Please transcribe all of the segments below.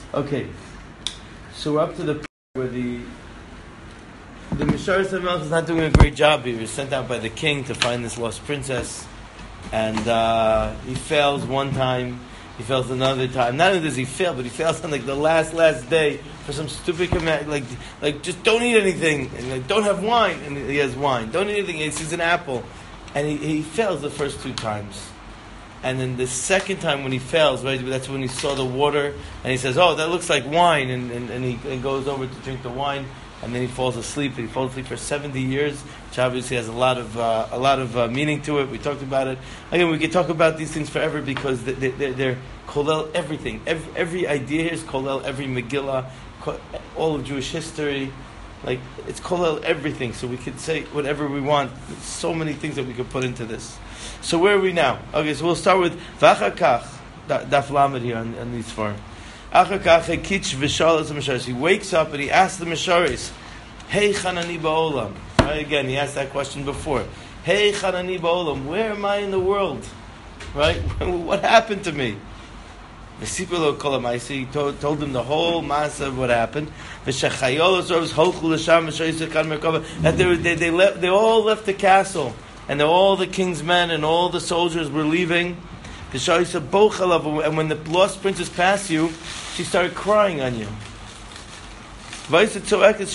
Okay, so we're up to the point where the Misharis HaMelech is not doing a great job. He was sent out by the king to find this lost princess, and he fails one time, he fails another time. Not only does he fail, but he fails on like the last day for some stupid command, like just don't eat anything, and like, don't have wine, and he has wine. Don't eat anything, he sees an apple, and he fails the first two times. And then the second time when he fails, right, that's when he saw the water, and he says, "Oh, that looks like wine," and he goes over to drink the wine, and then he falls asleep. And he falls asleep for 70 years, which obviously has a lot of meaning to it. We talked about it. Again, we could talk about these things forever because they're kolel everything. Every idea here is kolel every Megillah, all of Jewish history. Like, it's kolel everything, so we could say whatever we want. There's so many things that we could put into this. So where are we now? Okay, so we'll start with V'achakach, Daf Lamed here on these four. Achakach hekitch v'shalas ha'misharis. He wakes up and he asks the misharis, "Hey Chanani ba'olam." Right, again, he asked that question before. "Hey Chanani ba'olam, where am I in the world? Right, what happened to me?" V'sipelo kol ha'maisa. He told him the whole masa of what happened. V'shachayolos orvos holchu l'sham v'shayisu kan merkava. That they all left the castle. And all the king's men and all the soldiers were leaving. And when the lost princess passed you, she started crying on you. And she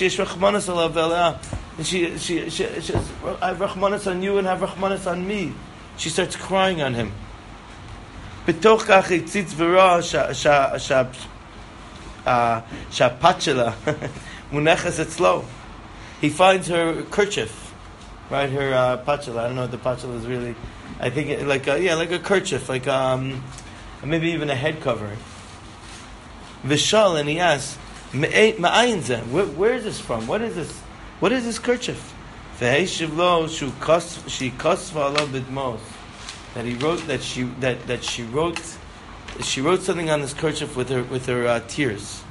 have Rachmanis on you and have Rachmanis on me. She starts crying on him. He finds her kerchief. Right, her pachela. I don't know what the pachela is really. I think like a kerchief, like maybe even a head covering. Vishal, and he asks, where is this from? What is this? What is this kerchief? That he wrote that she wrote something on this kerchief with her tears.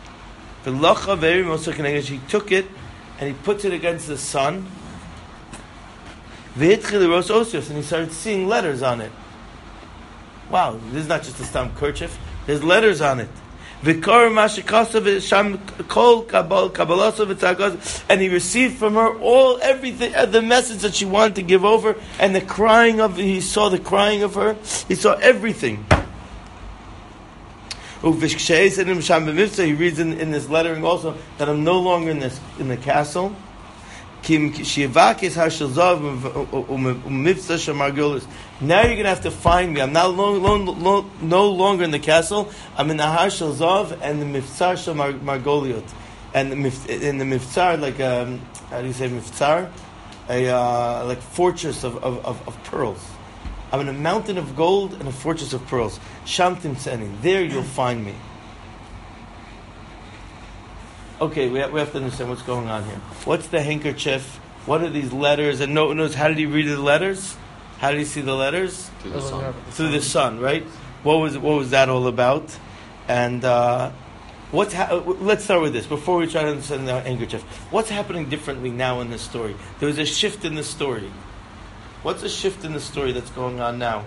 He took it and he puts it against the sun. And he started seeing letters on it. Wow, this is not just a stamp kerchief. There's letters on it. And he received from her everything, the message that she wanted to give over, and he saw the crying of her. He saw everything. He reads in this lettering also that I'm no longer in the castle. Now you're going to have to find me. I'm no longer in the castle. I'm in the Har Shel Zav and the Miftsar Shel Margoliot. And in the Miftsar, like how do you say Miftsar? Like fortress of pearls. I'm in a mountain of gold and a fortress of pearls. Sham Timtzeni. There you'll find me. Okay, we have to understand what's going on here. What's the handkerchief? What are these letters? And notice, how did he read the letters? How did he see the letters? Through the sun. Through the sun, right? What was that all about? And let's start with this before we try to understand the handkerchief. What's happening differently now in this story? There was a shift in the story. What's the shift in the story that's going on now?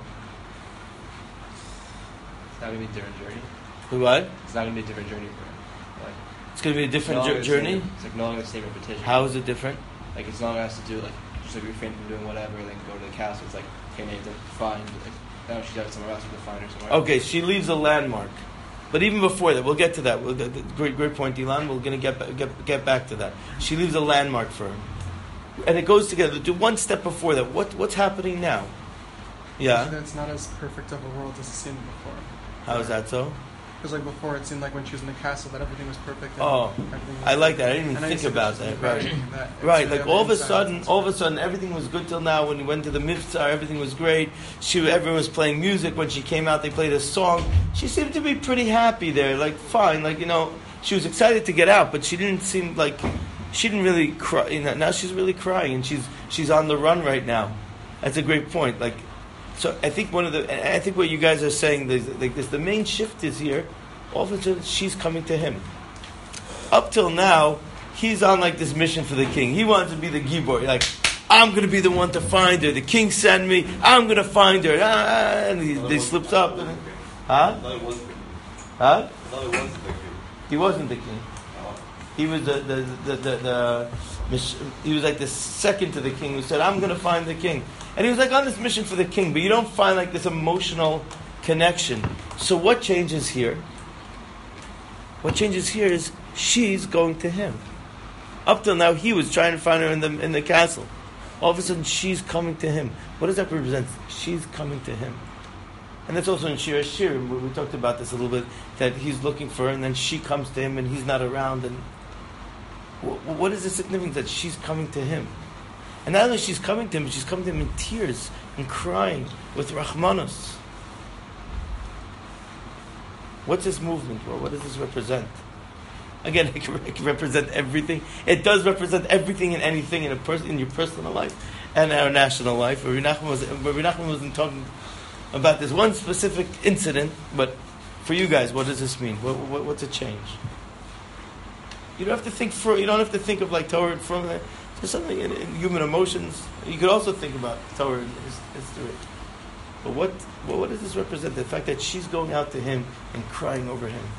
It's not going to be a different journey. What? It's not going to be a different journey for him. It's going to be a different journey? It's like no longer the same repetition. How is it different? Like it's no longer has to do just like refrain from doing whatever, then go to the castle. It's like, okay, now you have to find, now she's out somewhere else, you have to find her somewhere else. Okay, she leaves a landmark. But even before that, we'll get to that. Great point, Ilan. We're going to get back to that. She leaves a landmark for him. And it goes together. Do one step before that. What's happening now? Yeah? That's not as perfect of a world as it seemed before. How is that so? Because like before, it seemed like when she was in the castle that everything was perfect. I like that. I didn't even think about that. Right. Like all of a sudden, everything was good till now. When he went to the Miftzar, everything was great. Everyone was playing music. When she came out, they played a song. She seemed to be pretty happy there. Like fine. Like she was excited to get out, but she didn't seem like she didn't really cry. Now she's really crying, and she's on the run right now. That's a great point. Like. So I think what you guys are saying is the main shift is here. All of a sudden, she's coming to him. Up till now, he's on like this mission for the king. He wants to be the gibor. Like, I'm going to be the one to find her. The king sent me. I'm going to find her. And he slips up. Huh? He wasn't the king. He was he was like the second to the king who said, I'm going to find the king. And he was like on this mission for the king, but you don't find like this emotional connection. So what changes here? What changes here is she's going to him. Up till now, he was trying to find her in the castle. All of a sudden, she's coming to him. What does that represent? She's coming to him. And that's also in Shir Hashirim. We talked about this a little bit, that he's looking for her, and then she comes to him, and he's not around. And what is the significance that she's coming to him? And not only she's coming to him, but she's coming to him in tears and crying with Rahmanos. What's this movement? Well, what does this represent? Again, it can represent everything. It does represent everything and anything in your personal life and our national life. Rabbi Nachman wasn't talking about this one specific incident, but for you guys, what does this mean? What's a change? You don't have to think you don't have to think of like Torah from there. There's something in human emotions. You could also think about Torah and history. But what does this represent? The fact that she's going out to him and crying over him.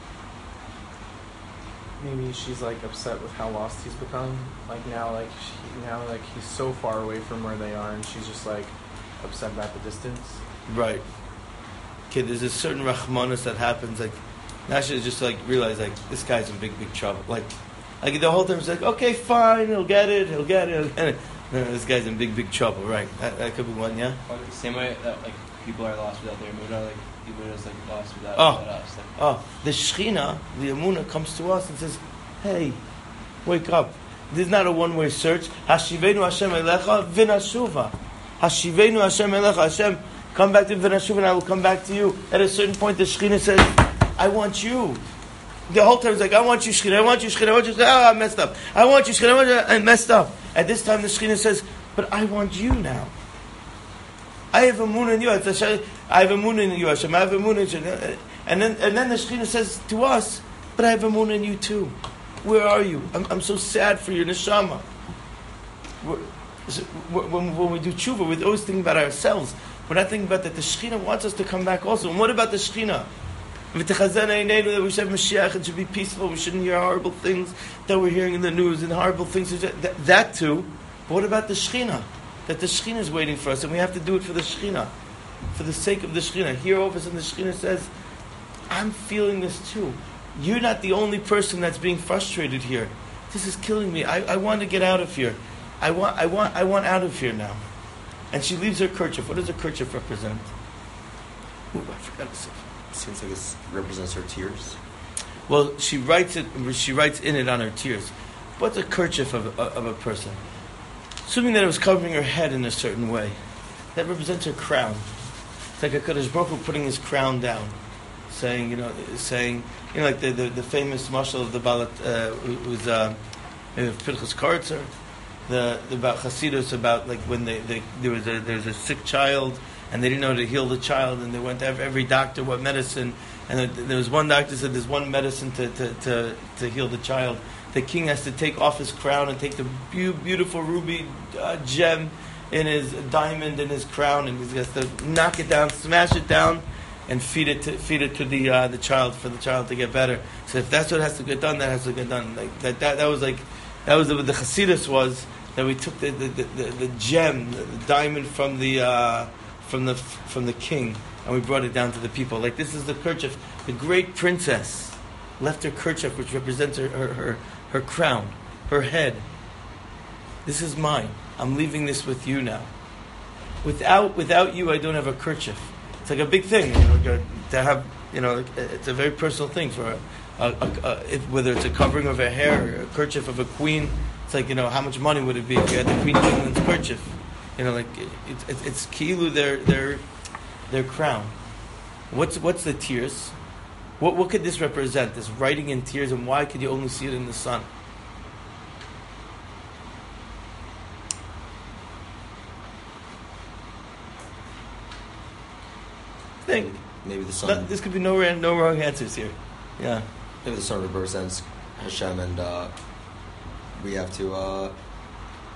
Maybe she's like upset with how lost he's become. Now he's so far away from where they are, and she's just like upset about the distance. Right. Okay, there's a certain Rahmanas that happens. Like now she just like realize like this guy's in big trouble. Like the whole time she's like, okay, fine, he'll get it. No, this guy's in big trouble. Right. That could be one. Yeah. Same way that like people are lost without their Emunah, like people are just like lost without us. Like, the Shechina, the Emunah, comes to us and says, hey, wake up. This is not a one-way search. Hashivenu Hashem elecha v'nashuva. Hashivenu Hashem elecha. Hashem, come back to v'nashuva and I will come back to you. At a certain point, the Shechina says, I want you. The whole time it's like, I want you, Shechina, I want you, Shechina, I want you. I messed up. I want you, Shechina, I messed up. At this time, the Shechina says, but I want you now. I have a moon in you. I have a moon in you, Hashem. I have a moon in you. And then the Shekhinah says to us, but I have a moon in you too. Where are you? I'm so sad for your neshama. When we do tshuva, we're always thinking about ourselves. We're not thinking about that the Shekhinah wants us to come back also. And what about the Shekhinah? That we should have Mashiach, it should be peaceful. We shouldn't hear horrible things that we're hearing in the news and horrible things. That too. But what about the Shekhinah? That the Shekhinah is waiting for us, and we have to do it for the Shekhinah, for the sake of the Shekhinah. Here, all of a sudden, the Shekhinah says, I'm feeling this too. You're not the only person that's being frustrated here. This is killing me. I want to get out of here. I want out of here now. And she leaves her kerchief. What does her kerchief represent? Ooh, I forgot to say. It seems like it represents her tears. Well, she writes in it on her tears. What's a kerchief of a person? Assuming that it was covering her head in a certain way, that represents her crown. It's like a Kadosh Baruch Hu putting his crown down, saying, like the famous mashal of the Balat, who's Pinchas Karitzer, about Hasidus, about like when there's a sick child and they didn't know how to heal the child, and they went to every doctor what medicine, and there was one doctor said there's one medicine to heal the child. The king has to take off his crown and take the beautiful ruby gem in his diamond in his crown, and he has to knock it down, smash it down, and feed it to the child, for the child to get better. So if that's what has to get done, that has to get done. Like that was what the Chasidus was, that we took the gem, the diamond from the king, and we brought it down to the people. Like this is the kerchief. The great princess left her kerchief, which represents her crown, her head. This is mine. I'm leaving this with you now. Without you, I don't have a kerchief. It's like a big thing, to have. It's a very personal thing for whether it's a covering of her hair or a kerchief of a queen. It's like how much money would it be if you had the Queen of England's kerchief? It's kilu their crown. What's the tears? What could this represent? This writing in tears, and why could you only see it in the sun? Think. Maybe the sun. This could be no wrong answers here. Yeah. Maybe the sun represents Hashem, and we have to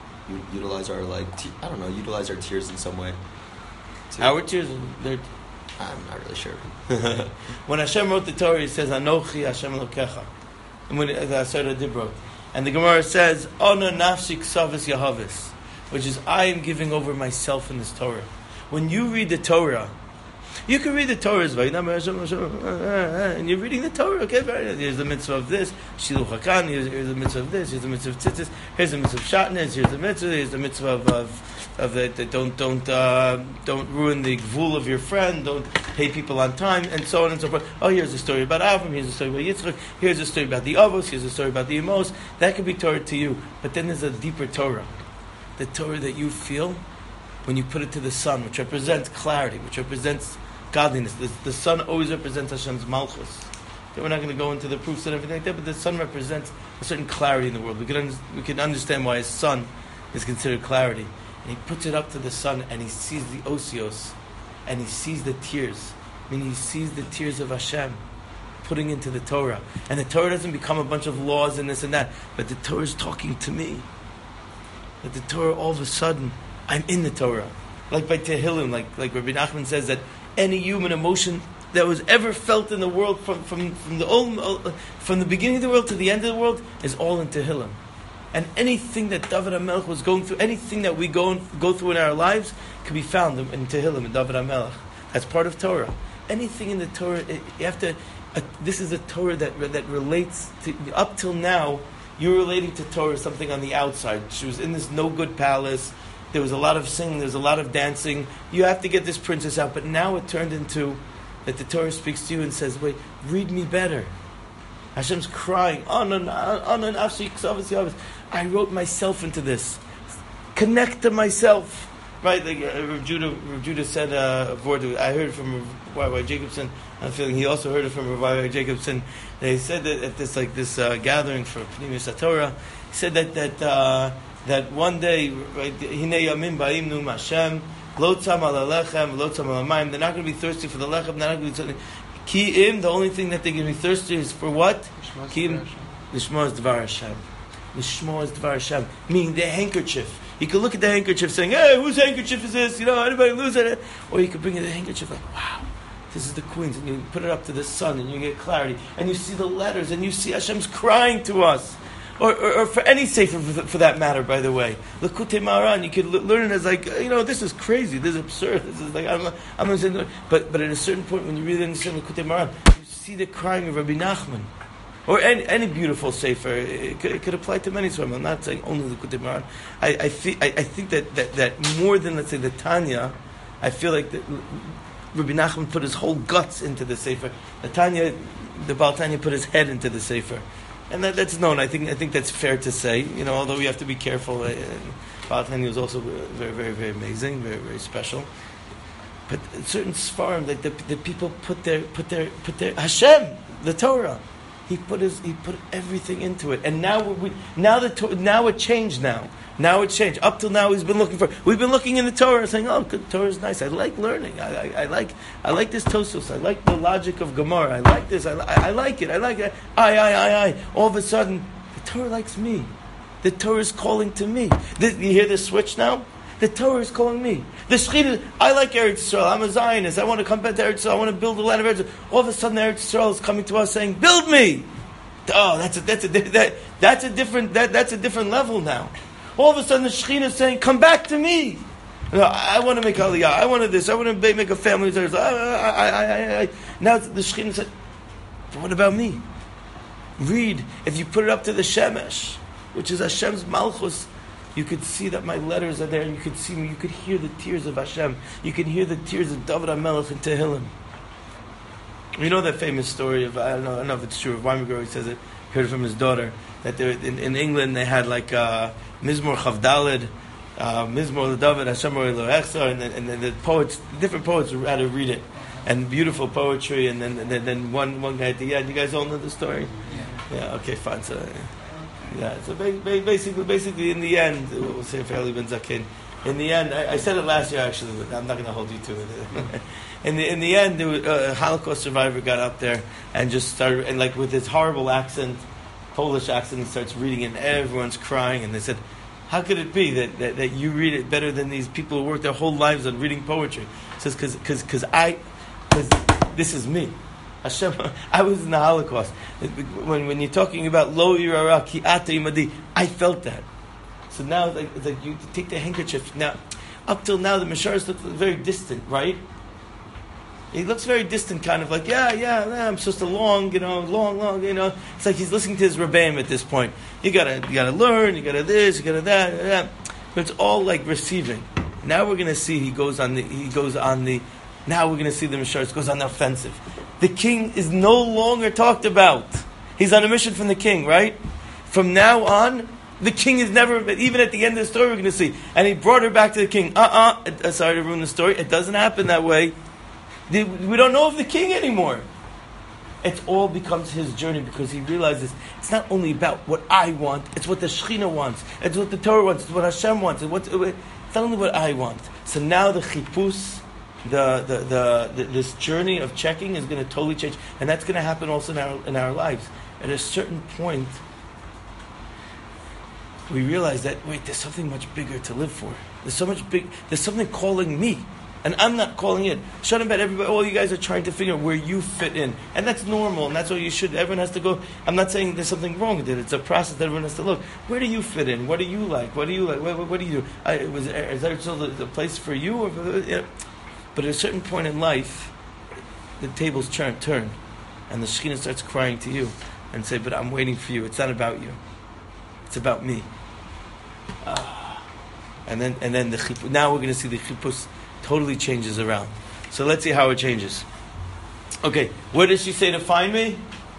utilize our utilize our tears in some way. Our tears, I'm not really sure. When Hashem wrote the Torah, He says, "Anochi Hashem Elokecha," and when the Aseret Adib wrote, and the Gemara says, "Ona nafsi ksavis yahavis," which is, I am giving over myself in this Torah. When you read the Torah, you can read the Torah, and you're reading the Torah. Okay, here's the mitzvah of this, shiluch hakan. Here's the mitzvah of this. Here's the mitzvah of tzitzis. Here's the mitzvah of shatnez. Here's the mitzvah. Here's the mitzvah of that don't ruin the gvul of your friend. Don't pay people on time, and so on and so forth. Oh, here's a story about Avram. Here's a story about Yitzchak. Here's a story about the Avos. Here's a story about the Emos. That could be Torah to you, but then there's a deeper Torah, the Torah that you feel when you put it to the sun, which represents clarity, which represents godliness. The sun always represents Hashem's malchus. Okay, we're not going to go into the proofs and everything like that, but the sun represents a certain clarity in the world. We can understand why his sun is considered clarity. And he puts it up to the sun, and he sees the osios, and he sees the tears. I mean, he sees the tears of Hashem putting into the Torah. And the Torah doesn't become a bunch of laws and this and that, but the Torah is talking to me. That the Torah, all of a sudden, I'm in the Torah. Like by Tehillim, like Rabbi Nachman says that any human emotion that was ever felt in the world from the beginning of the world to the end of the world is all in Tehillim. And anything that David HaMelech was going through, anything that we go through in our lives, can be found in Tehillim, in David HaMelech. That's part of Torah. Anything in the Torah, you have to. This is a Torah that relates to. Up till now, you're relating to Torah something on the outside. She was in this no good palace. There was a lot of singing. There was a lot of dancing. You have to get this princess out. But now it turned into that the Torah speaks to you and says, "Wait, read me better." Hashem's crying. I wrote myself into this. Connect to myself. Right, like Rav Judah said a word. I heard from Rabbi Jacobson. I'm feeling he also heard it from Rabbi Jacobson. They said that at this gathering for Pnimis HaTorah, he said that one day, right, Hinei Yamim Ba'im Num Hashem Lo Tzam Al Alechem Lo Tzam Al Mayim. They're not going to be thirsty for the lechem. They're not going to be thirsty. Ki'im. The only thing that they're going to be thirsty is for what? Ki'im. Lishma is Dvar Hashem. Lishma is Dvar Hashem. Meaning the handkerchief. You could look at the handkerchief saying, "Hey, whose handkerchief is this? Anybody lose it?" Or you could bring in the handkerchief like, "Wow, this is the Queen's," and you put it up to the sun, and you get clarity, and you see the letters, and you see Hashem's crying to us, or for any sefer for that matter. By the way, Likutei Moharan, you could learn it as like, this is crazy, this is absurd, this is like I'm going to say, but at a certain point when you really understand Likutei Moharan, you see the crying of Rabbi Nachman. Or any beautiful sefer, it could apply to many. So I'm not saying only the Likutei Moharan. I think that more than, let's say, the Tanya, I feel like Rabbi Nachman put his whole guts into the sefer. The Baal Tanya put his head into the sefer, and that's known. I think that's fair to say. Although we have to be careful. Baal Tanya was also very, very, very amazing, very, very special. But certain Sfarim, like the people put their Hashem, the Torah. He put everything into it, and now it changed. Now it changed. Up till now, we've been looking in the Torah, saying, "Oh, good, Torah is nice. I like learning. I like this Tosos. I like the logic of Gemara. I like this. I like it. I like it. I. All of a sudden, the Torah likes me. The Torah is calling to me. You hear the switch now? The Torah is calling me. The Shechina, I like Eretz Yisrael. I'm a Zionist. I want to come back to Eretz Yisrael. I want to build the land of Eretz Yisrael. All of a sudden, Eretz Yisrael is coming to us saying, "Build me." Oh, that's a different level now. All of a sudden, the Shechina is saying, "Come back to me." I want to make Aliyah. I want to this. I want to make a family. Now the Shechina said, "But what about me?" Read. If you put it up to the Shemesh, which is Hashem's Malchus, you could see that my letters are there, and you could see me. You could hear the tears of Hashem. You can hear the tears of David HaMelech in Tehillim. You know that famous story of, I don't know if it's true, of Weinberger, he says it, heard it from his daughter, that in England they had like Mizmor Chavdalid, Mizmor David, Hashem Elohechsa, and the different poets had to read it, and beautiful poetry, and then one guy at the end. You guys all know the story? Yeah, okay, fine. So basically, in the end, we'll say for Eli Ben Zaken. In the end, I said it last year actually, but I'm not going to hold you to it. In the end, a Holocaust survivor got up there and just started, and like with his horrible accent, Polish accent, he starts reading it, and everyone's crying. And they said, "How could it be that you read it better than these people who work their whole lives on reading poetry?" He says, "Because says, this is me. Hashem, I was in the Holocaust. When you're talking about lo yirara ki ata imadi, I felt that. So now it's like you take the handkerchief. Now, up till now, the Misharis looks very distant, right? He looks very distant, kind of like, yeah, I'm just long. It's like he's listening to his Rebbeim at this point. You gotta learn, you gotta this, you gotta that. But it's all like receiving. Now we're gonna see now we're gonna see the Misharis goes on the offensive. The king is no longer talked about. He's on a mission from the king, right? From now on, the king is never, even at the end of the story we're gonna see. And he brought her back to the king. Sorry to ruin the story. It doesn't happen that way. We don't know of the king anymore. It all becomes his journey because he realizes it's not only about what I want, it's what the Shekhinah wants, it's what the Torah wants, it's what Hashem wants, it's not only what I want. So now the chipus, this journey of checking is going to totally change, and that's going to happen also in our lives. At a certain point, we realize that there's something much bigger to live for. There's something calling me. And I'm not calling it. Shut about everybody. All you guys are trying to figure out where you fit in. And that's normal. And that's what you should. Everyone has to go. I'm not saying there's something wrong with it. It's a process that everyone has to look. Where do you fit in? What do you like? What do you like? What do you do? Is there still the place for you? But at a certain point in life, the tables turn. And the Shekhinah starts crying to you. And say, but I'm waiting for you. It's not about you. It's about me. And then the chipus. Now we're going to see the chipus totally changes around. So let's see how it changes. Okay, where does she say to find me?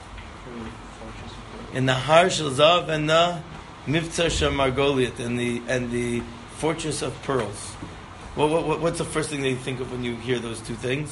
In the Har Shel Zav and the Mivtza Shel Margoliot and the Fortress of Pearls. What's the first thing that you think of when you hear those two things?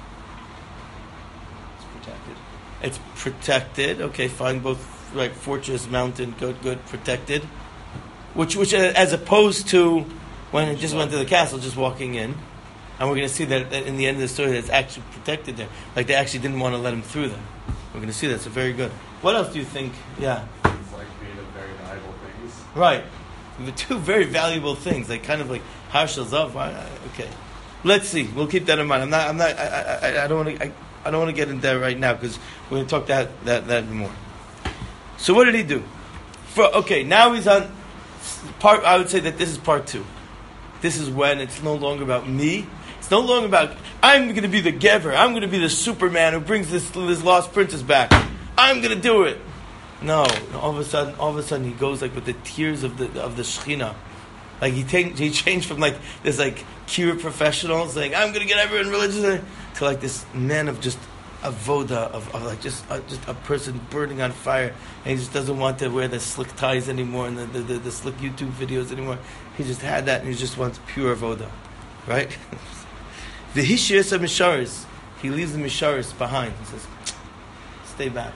It's protected. It's protected. Okay, fine. Both right. Fortress, mountain, good, protected. Which as opposed to when it just went to the castle, just walking in. And we're going to see that in the end of the story, that it's actually protected there. Like they actually didn't want to let him through them. We're going to see that. So very good. What else do you think? Yeah. It's like being of very valuable things. Right. The two very valuable things. Like kind of like Har Shel Zav. Okay. Let's see. We'll keep that in mind. I don't want to get into that right now because we're going to talk that more. So what did he do? Now he's on part. I would say that this is part 2. This is when it's no longer about me. It's no longer about, I'm going to be the Gever. I'm going to be the Superman who brings this lost princess back. I'm going to do it. No. All of a sudden he goes like with the tears of the Shekhinah. Like he changed from like this like cure professional saying, I'm going to get everyone religious, to like this man of just avoda, of like just a person burning on fire, and he just doesn't want to wear the slick ties anymore and the slick YouTube videos anymore. He just had that, and he just wants pure avoda, right? The Hishias of Misharis, he leaves the Misharis behind. He says, stay back.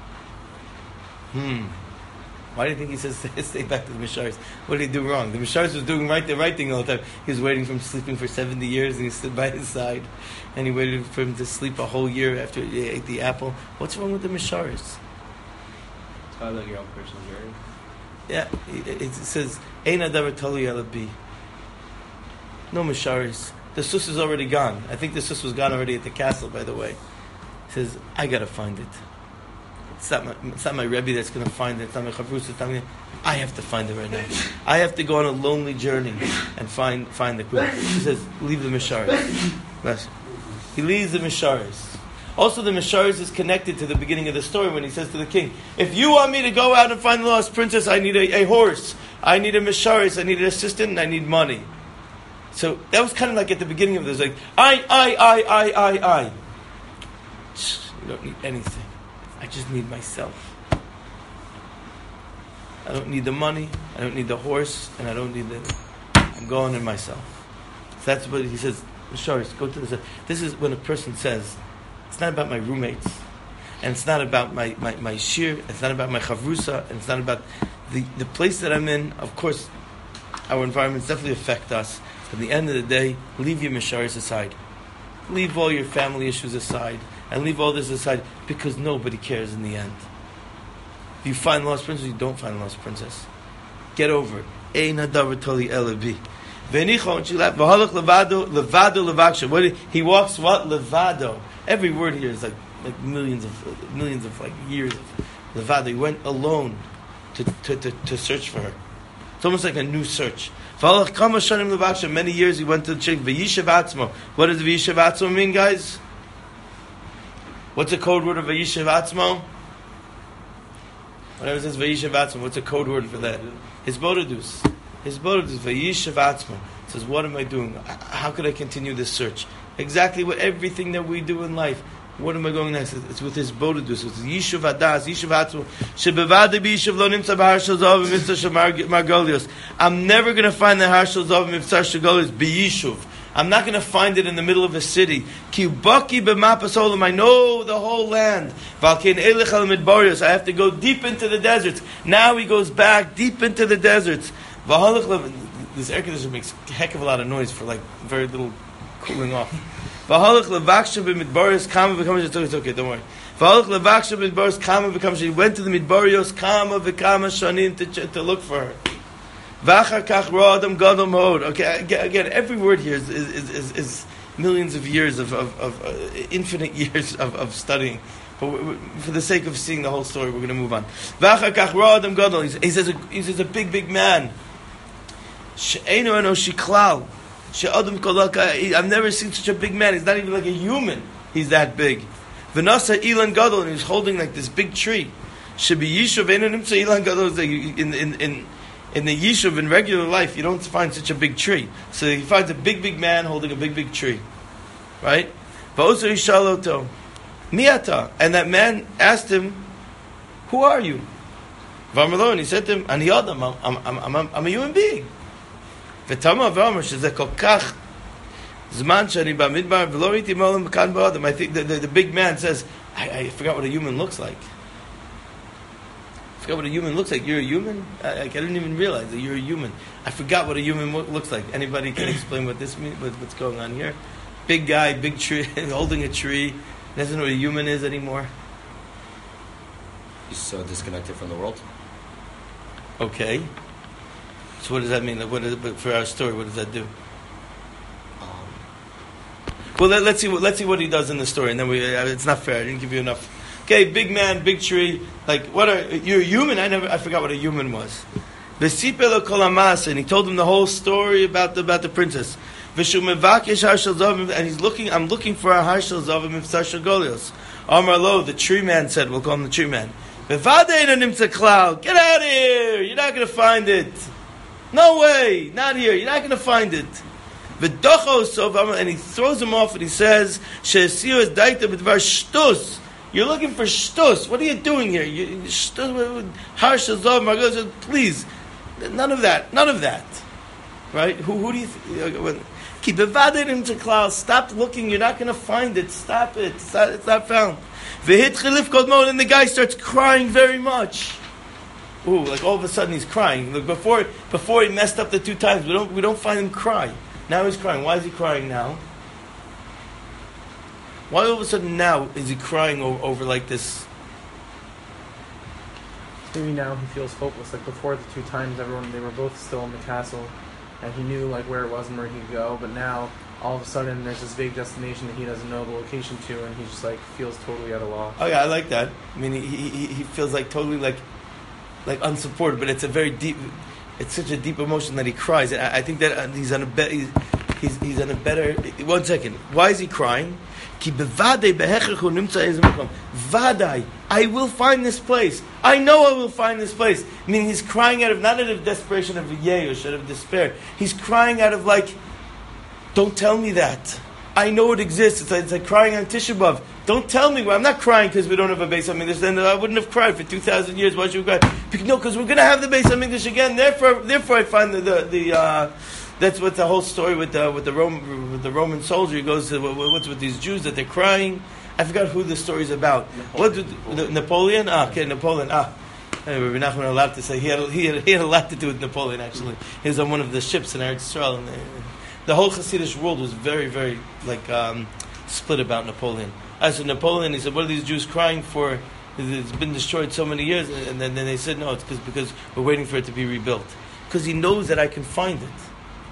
Why do you think he says stay back to the Misharis? What did he do wrong? The Misharis was doing the right thing all the time. He was waiting for him sleeping for 70 years, and he stood by his side, and he waited for him to sleep a whole year after he ate the apple. What's wrong with the Misharis? It's probably like your own personal journey. Yeah, it says, Ein Adav Tali Alabi. No Misharis. The sus is already gone. I think the sus was gone already at the castle, by the way. He says, I gotta find it. It's not my Rebbe that's going to find it. It's not my Chavrus. I have to find it right now. I have to go on a lonely journey and find the queen. He says, leave the Misharis. He leaves the Misharis. Also, the Misharis is connected to the beginning of the story when he says to the king, if you want me to go out and find the lost princess, I need a horse. I need a Misharis. I need an assistant, and I need money. So that was kind of like at the beginning of this, like, I. You don't need anything. I just need myself. I don't need the money, I don't need the horse, and I don't need I'm going in myself. So that's what he says, Misharis, go to the... This is when a person says, it's not about my roommates, and it's not about my shir, it's not about my chavrusa, and it's not about the place that I'm in. Of course, our environments definitely affect us. At the end of the day, leave your Misharis aside. Leave all your family issues aside. And leave all this aside, because nobody cares in the end. You find the lost princess, you don't find the lost princess. Get over it. Ein hadavar tali ela bi. V'nicho, and she left. V'halach levado levaksha. What he walks what levado? Every word here is like millions of like years of levado. He went alone to search for her. It's almost like a new search. V'halach kama shanim levaksha. Many years he went to check. V'yishav atzmo. What does v'yishav atzmo mean, guys? What's the code word of v'yishav atzmo? Whenever it says v'yishav atzmo, what's the code word for that? Hisbodedus. Hisbodedus v'yishav atzmo. It says, what am I doing? How could I continue this search? Exactly what everything that we do in life. What am I going next? It's with his bodedus. It's yishuv adas, yishuv atzmo. Shebevade b'yishuv lo nimtza b'harshal zav v'mitzvah shel margolios. I'm never going to find the harshal zav v'mitzvah shel margolios b'yishuv. I'm not going to find it in the middle of a city. Ki baki b'mapas olam. I know the whole land. Valkein elech al midbarios. I have to go deep into the deserts. Now he goes back deep into the deserts. This air conditioner makes a heck of a lot of noise for like very little cooling off. V'halach levaksha b'midbarios kama v'kama. It's okay, don't worry. V'halach levaksha b'midbarios kama v'kama. He went to the midbarios kama v'kama shanim to look for her. V'achar kach ra adam gadol mod. Okay, again, every word here is millions of years of infinite years of studying. But for the sake of seeing the whole story, we're going to move on. V'achar kach ra adam gadol. He says a big man. She'einu eno shiklal. I've never seen such a big man. He's not even like a human. He's that big. V'nasa ilan gadol, and he's holding like this big tree. Shebi yishuv eno nimtza ilan gadol. In the yishuv, in regular life, you don't find such a big tree. So he finds a big man holding a big tree, right? V'oso yishaloto miata, and that man asked him, "Who are you?" V'amalo, and he said to him, "Ani adam, I'm a human being." V'tama v'amar shezeh kol kach zman shani b'midbar v'lo riti molam b'kan b'adam. I think the big man says, I forgot what a human looks like. I forgot what a human looks like. You're a human? I didn't even realize that you're a human. I forgot what a human looks like. Anybody can explain what this means? What's going on here? Big guy, big tree, holding a tree. Doesn't know what a human is anymore. He's so disconnected from the world. Okay. So what does that mean? But for our story, what does that do? Well, let's see what he does in the story, and then it's not fair. I didn't give you enough. Okay, big man, big tree. Like, you're a human? I forgot what a human was. V'sipelo kol hamas, and he told him the whole story about the princess. V'shu mevakesh harshal zavim, and I'm looking for a harshal zavim mivtzar shel golios. Amar lo, the tree man said, we'll call him the tree man. V'vadei eno nimtza klal, get out of here, you're not going to find it. No way, not here, you're not going to find it. And he throws him off and he says, She'esiu daita b'dvar shtus. You're looking for shtus. What are you doing here? Please. None of that. Right? Who do you keep it? Stop looking. You're not going to find it. Stop it. It's not found. And the guy starts crying very much. Ooh, like all of a sudden he's crying. Like before he messed up the 2 times, we don't find him cry. Now he's crying. Why is he crying now? Why all of a sudden now is he crying over like this? Maybe now he feels hopeless. Like before the 2 times, they were both still in the castle, and he knew like where it was and where he could go. But now all of a sudden there's this big destination that he doesn't know the location to, and he just like feels totally at a loss. Oh yeah, I like that. I mean, he feels like totally like unsupported, but it's a very deep. It's such a deep emotion that he cries. I think that he's on a better. 1 second. Why is he crying? Vadai, I will find this place. I know I will find this place. I mean, he's crying not out of desperation of yeush, out of despair. He's crying out of like, don't tell me that. I know it exists. It's like crying on Tisha B'Av. Don't tell me. Well, I'm not crying because we don't have a Beis HaMikdash. Then I wouldn't have cried for 2,000 years. Why should we cry? No, because we're going to have the Beis HaMikdash again. Therefore, I find the that's what the whole story with the Roman soldier. He goes to what's with these Jews that they're crying. I forgot who the story is about. Napoleon? Okay, Napoleon. We're not allowed to say he had a lot to do with Napoleon. Actually, he was on one of the ships in Eretz Yisrael. And the whole Hasidic world was very, very split about Napoleon. As for Napoleon, he said, "What are these Jews crying for? It's been destroyed so many years." And then they said, "No, it's because we're waiting for it to be rebuilt." Because he knows that I can find it.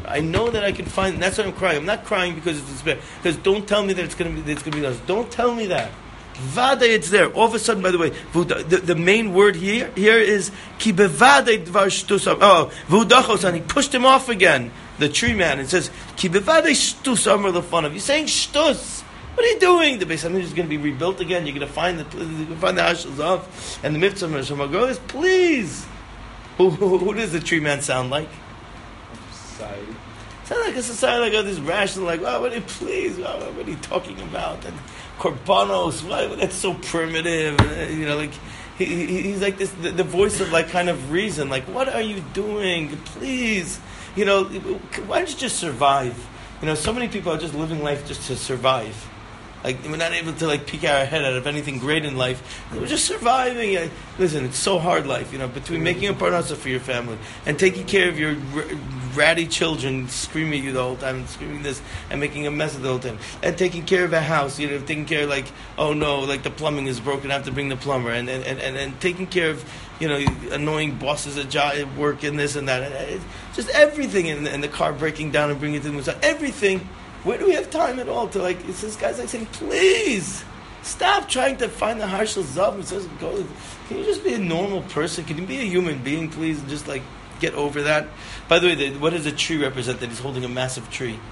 I know that I can find. And that's why I'm crying. I'm not crying because it's despair. Because don't tell me that it's going to be lost. Don't tell me that. Vada, it's there. All of a sudden, by the way, the main word here is ki bevada dvar shtusam. Oh, vudachos, and he pushed him off again. The tree man. It says ki bevada shtusam or the fun of. You're saying shtus. What are you doing? The Beis Hamikdash is going to be rebuilt again. You're going to find the Hashel Zav and the Mitzvah Shemagos. Please. Who does the tree man sound like? Society. Sound like a society like this rational, like, oh, what are you, please, what are you talking about? And korbanos, why, that's so primitive. You know, like he's like this, the voice of like kind of reason. Like, what are you doing? Please, you know, why don't you just survive? You know, so many people are just living life just to survive. Like, we're not able to like peek our head out of anything great in life. We're just surviving. Listen, it's so hard life, you know, between making a parnasa for your family and taking care of your ratty children screaming at you the whole time and screaming this and making a mess of the whole time, and taking care of a house, you know, taking care of like, oh no, like the plumbing is broken, I have to bring the plumber, and taking care of, you know, annoying bosses at job, at work and this and that, and just everything, and the car breaking down and bringing it to the Musaf, everything. Where do we have time at all to like? It's this guy's like saying, please stop trying to find the Harshal Zav. He says, go. Can you just be a normal person? Can you be a human being, please, and just like get over that? By the way, what does a tree represent? That he's holding a massive tree.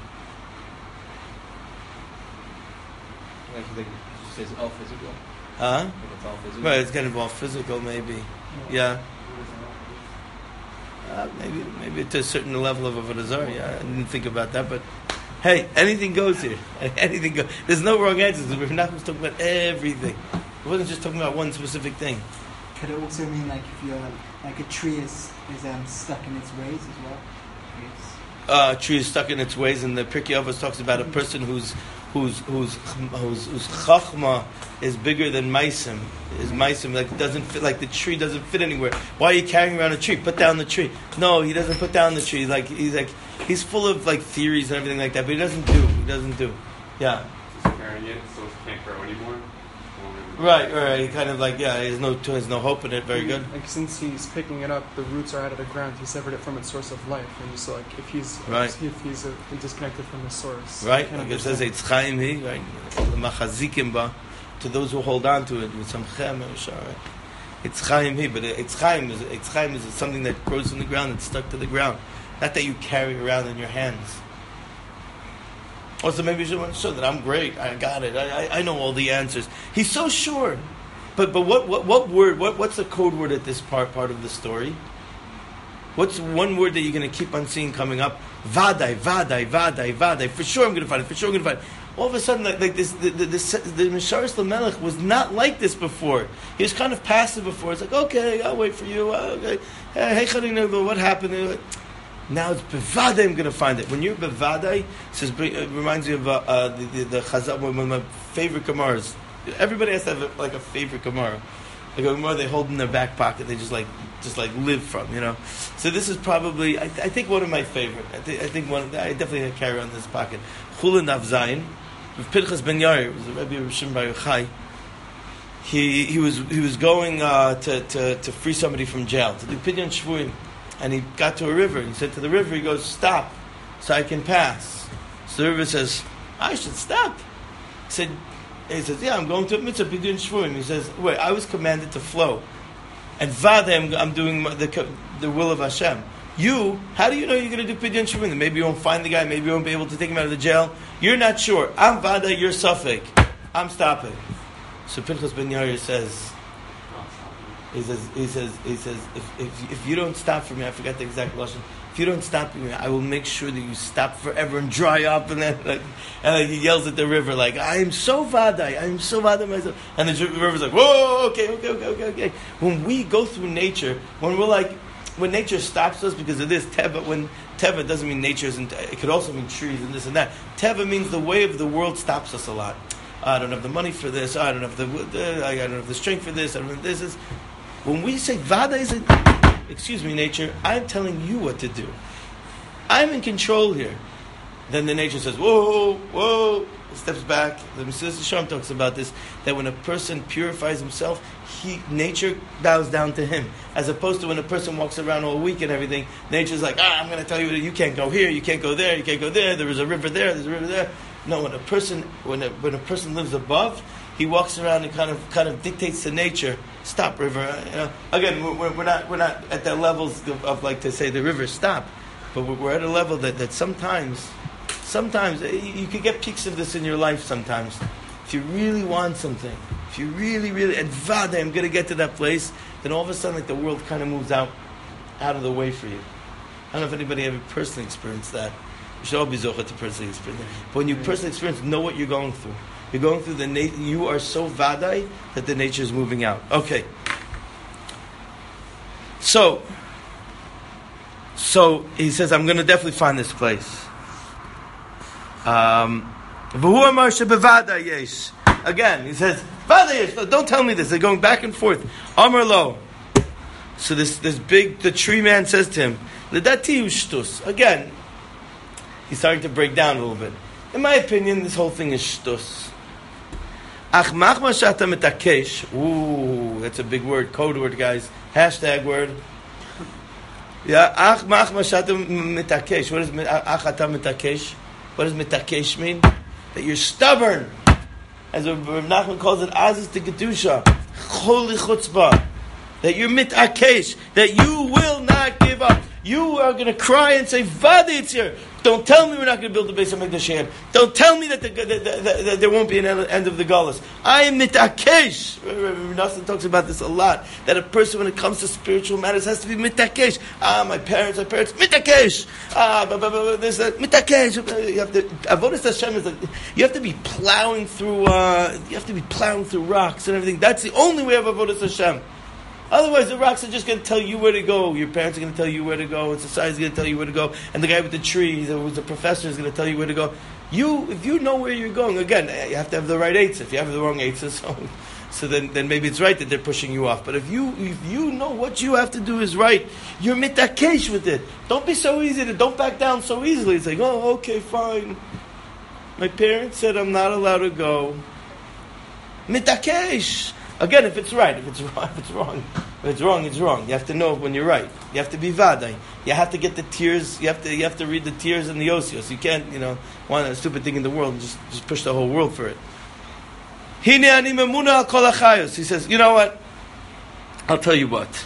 Like he says all physical. Huh? Like it's all physical. Right, it's kind of all physical, maybe. Yeah. Maybe to a certain level of avodah zarah. Yeah, I didn't think about that, but. Hey, anything goes here. Anything goes. There's no wrong answers. We're not talking about everything. We wasn't just talking about one specific thing. Could it also mean like if you're like a tree is stuck in its ways as well? A tree is stuck in its ways, and the Pirkei Avos talks about a person whose chachma is bigger than maisim. Is maisim like doesn't fit, like the tree doesn't fit anywhere. Why are you carrying around a tree? Put down the tree. No, he doesn't put down the tree. He's full of like theories and everything like that, but he doesn't do. Yeah. Just carrying it so it can't grow anymore. Right. He kind of like, yeah, there's no hope in it. Very good. Like since he's picking it up, the roots are out of the ground. He severed it from its source of life, and so like if he's disconnected from the source, right. Like it says, it's chaim hi, right? The machazikim ba, to those who hold on to it with some chem, right? It's chaim hi, but it's chaim is something that grows from the ground. It's stuck to the ground, not that you carry around in your hands. Also, maybe you should want to show that I'm great. I got it. I know all the answers. He's so sure. But what word? What's the code word at this part of the story? What's one word that you're going to keep on seeing coming up? Vadai. For sure I'm going to find it. All of a sudden, like this, the Misharis Lamelech was not like this before. He was kind of passive before. It's like, okay, I'll wait for you. Okay. Hey, what happened? Now it's bevadai. I'm going to find it. When you're bevadai, it reminds me of the Chazal, one of my favorite Gemaras. Everybody has to have a favorite Gemara. Like a Gemara they hold in their back pocket. They just live from, you know. So this is probably I think one of my favorite. I think one. I definitely carry on this pocket. Chulin Av Zayin with Pinchas Ben Yair. It was a Rebbe of Shimon Bar Yochai. He was going to free somebody from jail to do Pidyon Shvuim. And he got to a river. He said to the river, he goes, stop, so I can pass. So the river says, I should stop. He says, yeah, I'm going to a mitzvah, Pidyon Shvuim. He says, wait, I was commanded to flow. And Vadeh, I'm doing the will of Hashem. You, how do you know you're going to do Pidyon Shvuim? Maybe you won't find the guy, maybe you won't be able to take him out of the jail. You're not sure. I'm Vadeh, you're Suffolk. I'm stopping. So Pinchas Ben Yair says, He says, if you don't stop for me, I forgot the exact lashon. If you don't stop for me, I will make sure that you stop forever and dry up. And then, he yells at the river like, I am so vadai myself. And the river's like, whoa, okay. When we go through nature, when nature stops us because of this teva, when teva doesn't mean nature isn't, it could also mean trees and this and that. Teva means the way of the world stops us a lot. I don't have the money for this. I don't have the strength for this. I don't have this. When we say Vada is excuse me, nature, I'm telling you what to do. I'm in control here. Then the nature says, whoa, whoa, steps back. The Mesilas Yesharim talks about this, that when a person purifies himself, nature bows down to him. As opposed to when a person walks around all week and everything, nature's like, I'm going to tell you that you can't go here, you can't go there, you can't go there, there is a river there, there's a river there. No, when a person lives above, he walks around and kind of dictates to nature, stop river. Again, we're not at that levels of like to say the river stop, but we're at a level that sometimes you could get peaks of this in your life. Sometimes, if you really want something, if you really and vada, I'm going to get to that place, then all of a sudden like the world kind of moves out of the way for you. I don't know if anybody ever personally experienced that. You should all be zochah to personally experience that. But when you personally experience, know what you're going through. You're going through you are so vadai that the nature is moving out. Okay. So he says, I'm going to definitely find this place. Again, he says, Vada yesh. Don't tell me this. They're going back and forth. Amar lo. So the tree man says to him, Ledati ushtus. Again, he's starting to break down a little bit. In my opinion, this whole thing is shtus. Ach machma shata mitakesh. Ooh, that's a big word, code word, guys. Hashtag word. Yeah, ach machma shata mitakesh. What is achata mitakesh? What does mitakesh mean? That you're stubborn. As Rav Nachman calls it, aziz to kedusha, choli chutzpah. That you're mitakesh. That you will not give up. You are going to cry and say, Vada Yitzir. Don't tell me we're not going to build the Beis HaMikdash. Don't tell me that there won't be an end of the Galus. I am mitakesh. Rav Nassim talks about this a lot. That a person, when it comes to spiritual matters, has to be mitakesh. My parents, mitakesh. There's a mitakesh. You have to. Avodas Hashem is like, you have to be plowing through. You have to be plowing through rocks and everything. That's the only way of Avodas Hashem. Otherwise, the rocks are just going to tell you where to go. Your parents are going to tell you where to go. And society is going to tell you where to go. And the guy with the tree, who's a professor, is going to tell you where to go. If you know where you're going, again, you have to have the right eights. If you have the wrong eights, so then maybe it's right that they're pushing you off. But if you know what you have to do is right, you're mitakesh with it. Don't be so easy don't back down so easily. It's like, oh, okay, fine. My parents said I'm not allowed to go. Mitakesh. Again, if it's right, if it's wrong, it's wrong. You have to know when you're right. You have to be vadai. You have to get the tears. You have to read the tears and the osios. You can't, want a stupid thing in the world and just push the whole world for it. He says, you know what? I'll tell you what.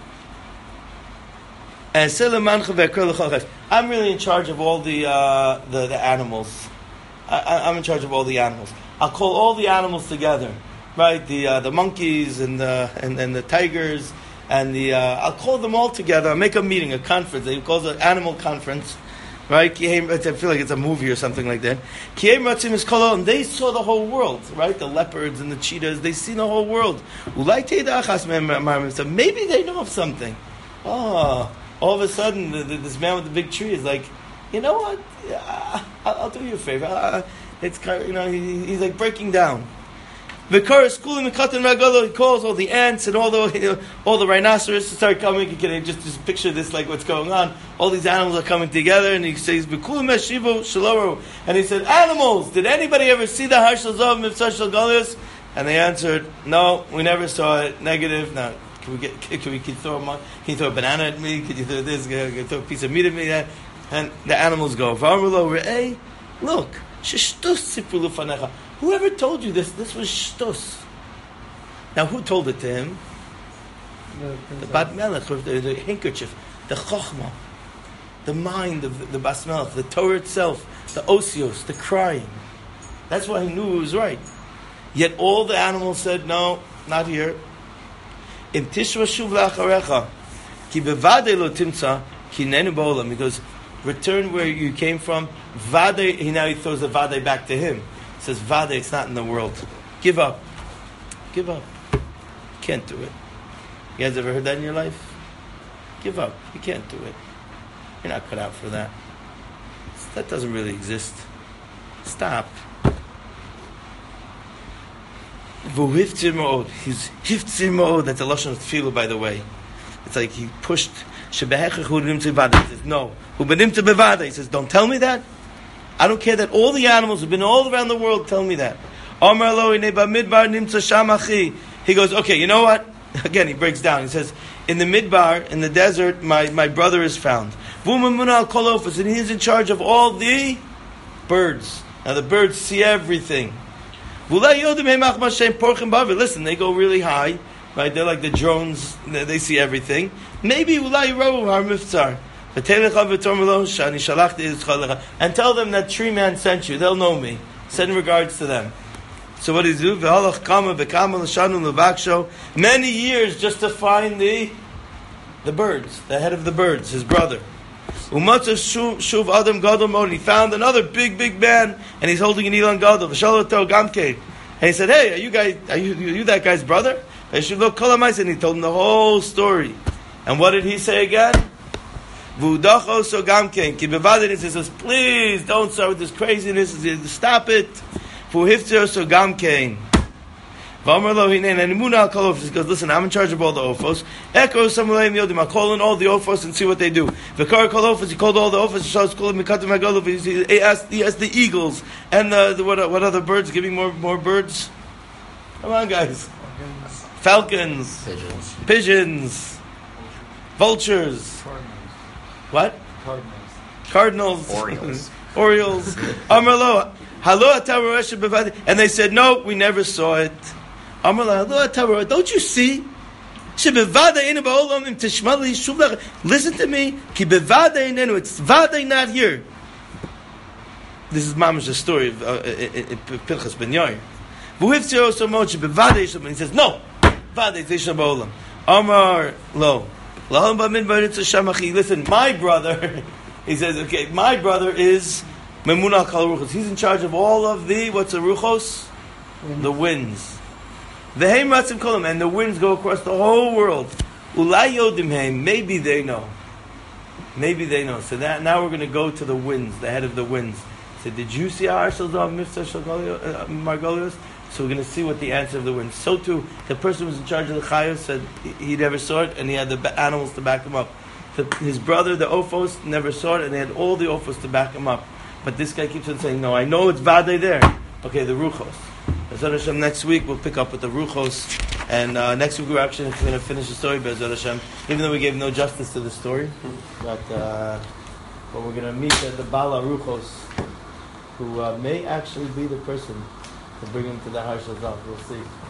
I'm really in charge of all the animals. I'm in charge of all the animals. I'll call all the animals together. Right, the monkeys and the tigers and I'll call them all together. I'll make a meeting, a conference. He calls it an animal conference, right? I feel like it's a movie or something like that. And they saw the whole world, right? The leopards and the cheetahs, they see the whole world. So maybe they know of something. Oh, all of a sudden, this man with the big tree is like, you know what? I'll do you a favor. It's kind of, he's like breaking down. He calls all the ants and all the rhinoceros to start coming. You can just picture this, like what's going on. All these animals are coming together, and he says, and he said, animals, did anybody ever see the Har Shel Zav Mivtza Shel Galus? And they answered, no, we never saw it. Negative. Now, can you throw a banana at me? Can you throw this? Can you throw a piece of meat at me? And the animals go, look, whoever told you this was shtus. Now, who told it to him? The Bat Melech, the handkerchief, the chokhmah, the mind of the Bas Melech, the Torah itself, the osios, the crying. That's why he knew it was right. Yet all the animals said, no, not here. Im tishva shuv la'acharecha, ki bevadei lo timtza, ki nenu ba'olam. He goes, return where you came from. Vadei, he throws the vadei back to him. He says, Vada, it's not in the world. Give up. Give up. You can't do it. You guys ever heard that in your life? Give up. You can't do it. You're not cut out for that. That doesn't really exist. Stop. He's hiftzir mo'od. That's a lashon of tefillah, by the way. It's like he pushed. He says, no. He says, don't tell me that. I don't care that all the animals have been all around the world telling me that. Amar lo hinei bamidbar nimtza sham achi. He goes, okay, you know what? Again, he breaks down. He says, in the midbar, in the desert, my brother is found. V'umamuna al kol ofos, and he's in charge of all the birds. Now the birds see everything. Listen, they go really high, right? They're like the drones. They see everything. Maybe and tell them that Tree Man sent you. They'll know me. Send regards to them. So what does he do? Many years just to find the birds, the head of the birds, his brother. He found another big man, and he's holding an Ilan Gadol. And he said, hey, are you that guy's brother? And he told him the whole story. And what did he say again? He says, please don't start with this craziness. Stop it. He goes, listen, I'm in charge of all the ofos. I'll call in all the ofos and see what they do. He called all the ofos. He asked the eagles and what other birds? Giving more birds. Come on, guys. Falcons, pigeons, vultures. What? Cardinals. Orioles. Amarlo. And they said, no, we never saw it. Don't you see? Listen to me. It's Vade not here. This is Mama's story of Pinchas ben Yair. He says, no. Amar lo. Listen, my brother, he says, okay, my brother is Memuna Kal Ruchos. He's in charge of all of the, what's the Ruchos? The winds. And the winds go across the whole world. Maybe they know. So that now we're going to go to the winds, the head of the winds. So did you see our Margolios? So we're going to see what the answer of the winds. So too, the person who was in charge of the Chayos said he never saw it, and he had the animals to back him up. His brother, the Ophos, never saw it, and they had all the Ophos to back him up. But this guy keeps on saying, no, I know it's Vade there. Okay, the Ruchos. Be'ezrat Hashem, next week we'll pick up with the Ruchos, and next week we're actually going to finish the story, Be'ezrat Hashem, even though we gave no justice to the story. But we're going to meet the Bala Ruchos, who may actually be the person to bring him to the Har Shazal. We'll see.